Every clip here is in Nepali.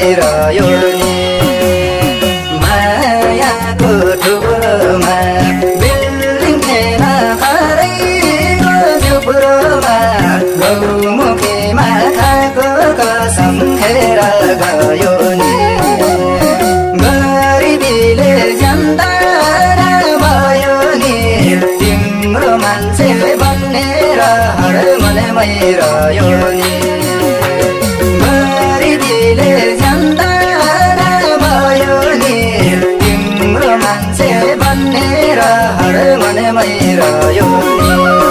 रह्यो नि मायाको ठुलोमा बिल्डिङ थिएन खरैको झुप्रोमा गौमुखीमा खाएको कसम खेर गयो नि गरिबीले ज्यान्तारा भयो नि तिम्रो मान्छे बन्ने रहर मनमै रह्यो नि गरिबीले ज्यान्तारा भयो नि तिम्रो मान्छे बन्ने रहर मनमै रह्यो नि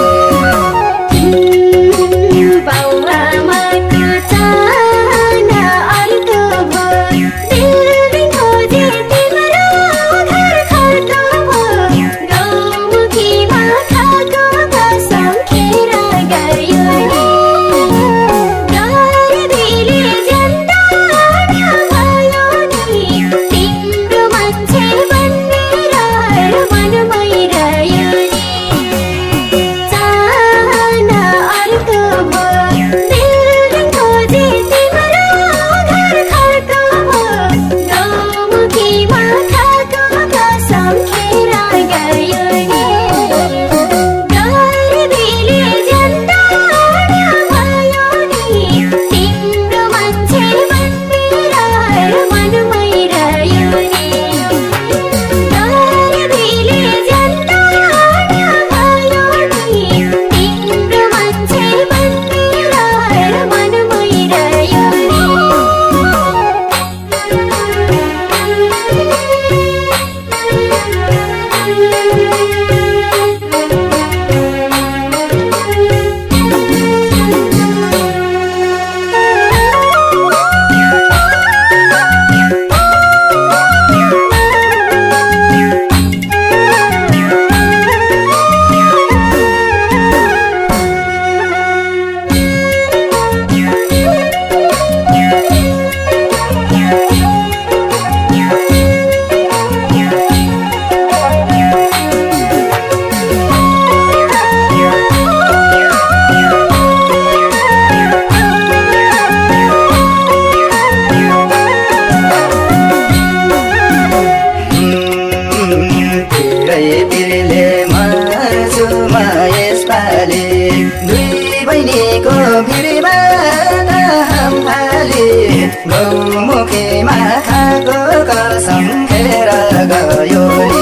गौमुखीमा खाएको कसम खेर गयो नि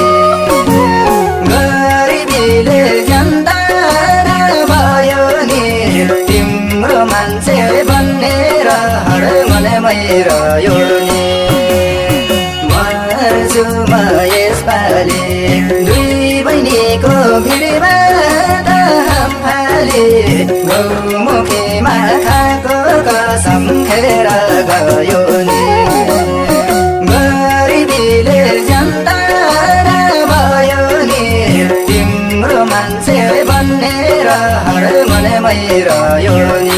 गरिबीले ज्यान्तारा भयो नि तिम्रो मान्छे बन्ने रहर मनमै रह्यो नि मर्छु म यसपालि दुई बहिनीको भिडमा हामफाले गौमुखीमा खाएको कसम खेर गयो नि गरिबीले ज्यान्तारा भयो नि तिम्रो मान्छे बन्ने रहर मनमै रह्यो नि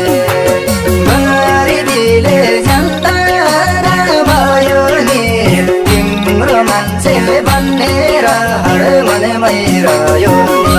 गरिबीले ज्यान्तारा भयो नि तिम्रो मान्छे बन्ने रहर मनमै रह्यो नि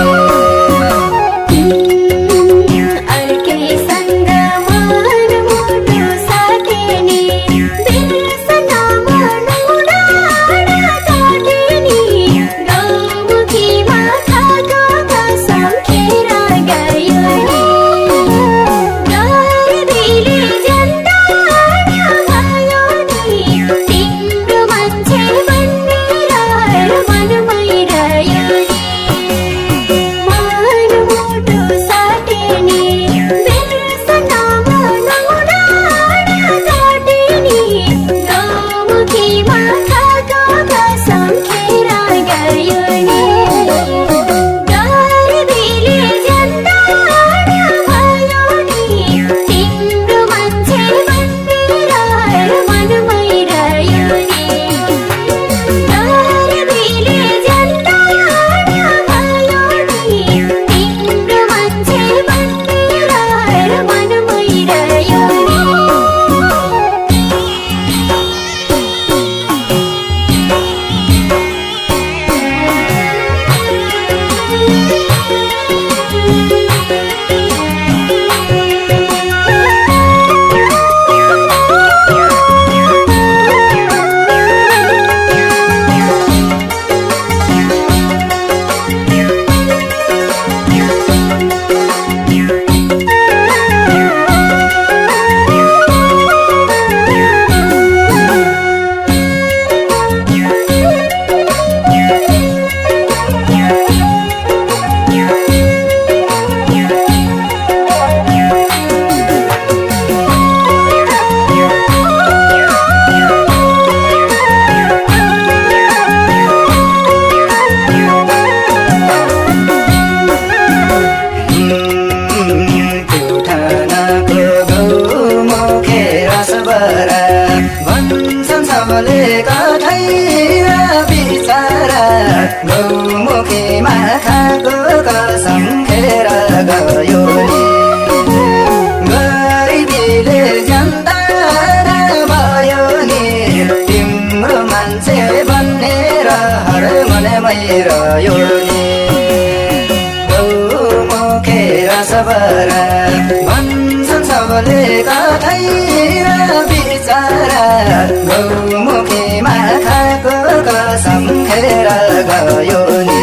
सबरा भन्छन् सबले कतै बिचारा गौमुखीमा खाएको कसम खेर गयो नि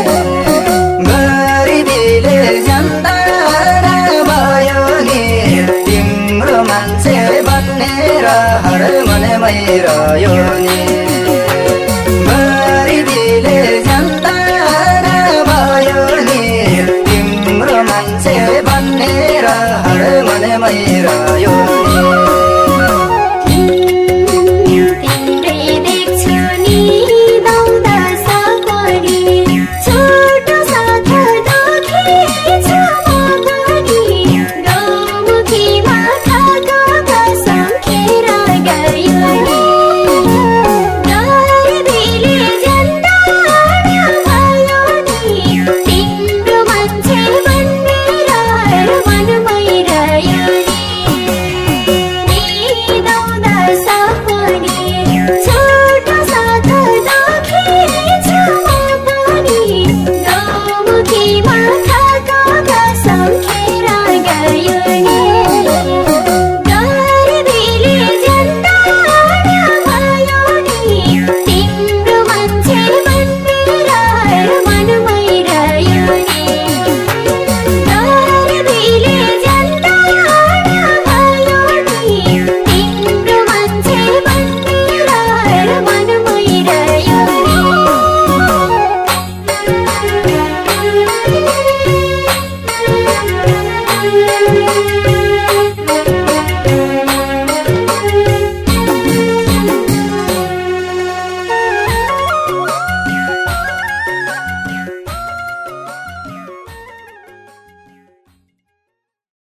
गरिबीले ज्यान्ता भयो नि तिम्रो मान्छे बन्ने रहर मनमै रह्यो नि गरिबीले ज्यान्ता भयो नि तिम्रो मान्छे बन्ने रहर मनमै रह्यो